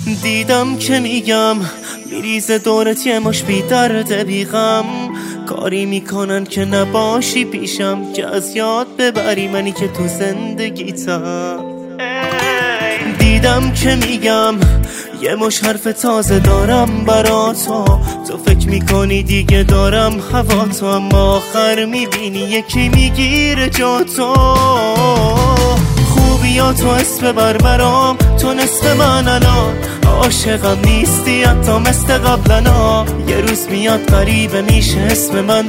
دیدم که میگم میریزه دورت یه مش بی درد بی غم، کاری میکنن که نباشی پیشم، که از یاد ببری منی که تو زندگیتم. دیدم که میگم یه مش حرف تازه دارم برا تو فکر میکنی دیگه دارم هوا تو، اما آخر میبینی یکی میگیره جا تو. خوبیا تو اسم ببر برام، تو نصف من الان، عاشقم نیستی حتی مثل قبلنا. یه روز میاد غریبه میشه اسم من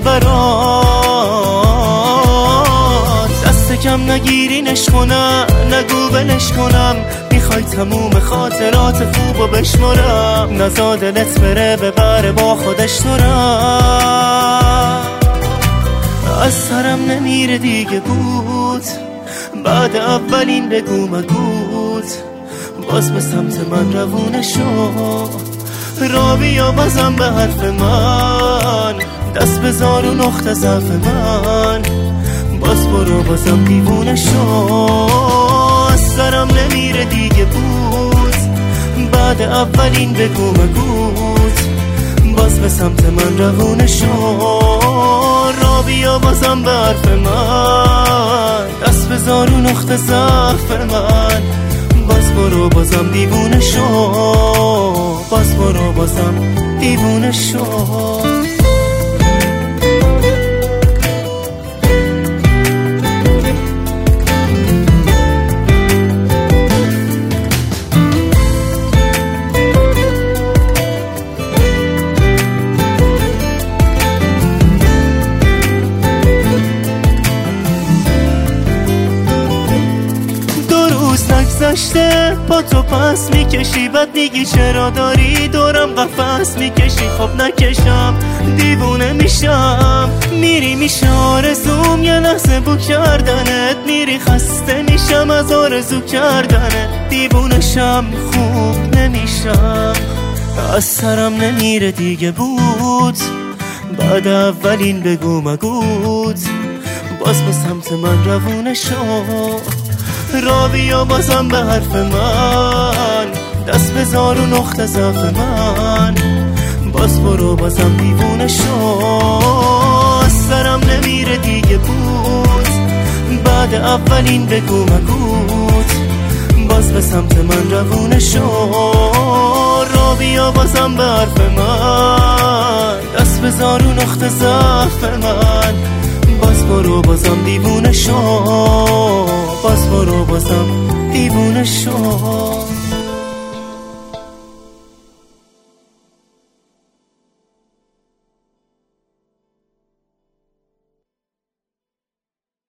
برات. دست کم نگیرینش کنم، نگو بلش کنم، میخوای تموم خاطرات خوبو بشمرم. نزا دلت بره ببره با خودش تو رم. از سرم نمیره دیگه بود، بعد اولین بگو مگوت، باز به سمت من روونه شو. را بیا بازم به حرف من، دست بذار و نقطه ضعف من، باز برو بازم دیوونه شو. از سرم نمیره دیگه بود، بعد اولین بگو مگوت، باز به سمت من روونه شو. را بیا بازم به حرف من، دست بذار و نقطه ضعف من، باز برو بازم دیوونه شو، باز برو بازم دیوونه شو. نگذشته با تو پس میکشی، بد میگی چرا داری دورم قفس میکشی. خب نکشم دیوونه میشم، میری میشه آرزوم یه لحظه بو کردنت، میری خسته میشم از آرزو کردنت. دیوونه شم خوب نمیشم، از سرم نمیره دیگه بود، بعد اولین بگو مگوت، باز به سمت من روونه شو. را بیا بازم به حرف من، دست بذار و نقطه ضعف من، باز برو بازم دیوونه شو. از سرم نمیره دیگه بود، بعد اولین بگو مگوت، باز به سمت من روونه شو. را بیا بازم به حرف من، دست بذار و نقطه ضعف من، باز برو بازم دیوونه شو، باز برو بازم دیوونه شو.